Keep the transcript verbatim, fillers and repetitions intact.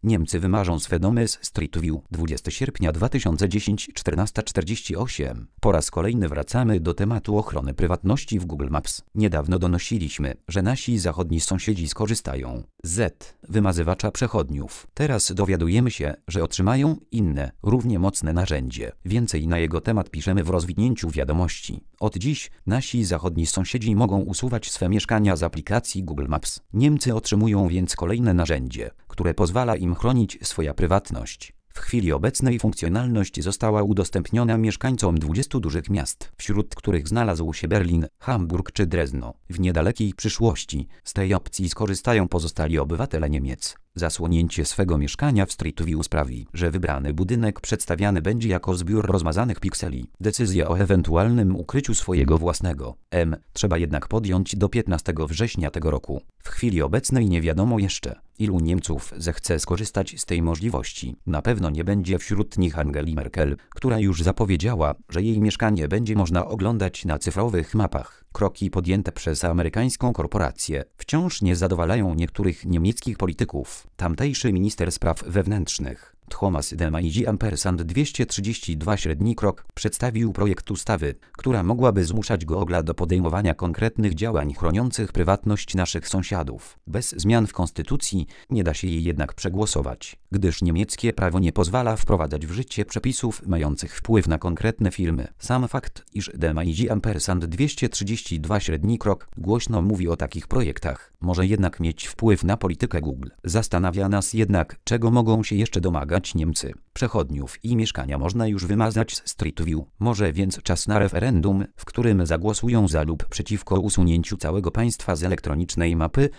Niemcy wymarzą swe domy z Street View. dwudziestego sierpnia dwa tysiące dziesiątego, czternasta czterdzieści osiem. Po raz kolejny wracamy do tematu ochrony prywatności w Google Maps. Niedawno donosiliśmy, że nasi zachodni sąsiedzi skorzystają z wymazywacza przechodniów. Teraz dowiadujemy się, że otrzymają inne, równie mocne narzędzie. Więcej na jego temat piszemy w rozwinięciu wiadomości. Od dziś nasi zachodni sąsiedzi mogą usuwać swe mieszkania z aplikacji Google Maps. Niemcy otrzymują więc kolejne narzędzie, które pozwala im chronić swoją prywatność. W chwili obecnej funkcjonalność została udostępniona mieszkańcom dwudziestu dużych miast, wśród których znalazł się Berlin, Hamburg czy Drezno. W niedalekiej przyszłości z tej opcji skorzystają pozostali obywatele Niemiec. Zasłonięcie swego mieszkania w Street View sprawi, że wybrany budynek przedstawiany będzie jako zbiór rozmazanych pikseli. Decyzję o ewentualnym ukryciu swojego własnego M trzeba jednak podjąć do piętnastego września tego roku. W chwili obecnej nie wiadomo jeszcze, ilu Niemców zechce skorzystać z tej możliwości. Na pewno nie będzie wśród nich Angeli Merkel, która już zapowiedziała, że jej mieszkanie będzie można oglądać na cyfrowych mapach. Kroki podjęte przez amerykańską korporację wciąż nie zadowalają niektórych niemieckich polityków. Tamtejszy minister spraw wewnętrznych Thomas de Maizière ampersand dwieście trzydzieści dwa średni krok przedstawił projekt ustawy, która mogłaby zmuszać Google do podejmowania konkretnych działań chroniących prywatność naszych sąsiadów. Bez zmian w konstytucji nie da się jej jednak przegłosować, gdyż niemieckie prawo nie pozwala wprowadzać w życie przepisów mających wpływ na konkretne firmy. Sam fakt, iż de Maizière ampersand dwieście trzydzieści dwa średni krok głośno mówi o takich projektach, może jednak mieć wpływ na politykę Google. Zastanawia nas jednak, czego mogą się jeszcze domagać Niemcy. Przechodniów i mieszkania można już wymazać z Street View. Może więc czas na referendum, w którym zagłosują za lub przeciwko usunięciu całego państwa z elektronicznej mapy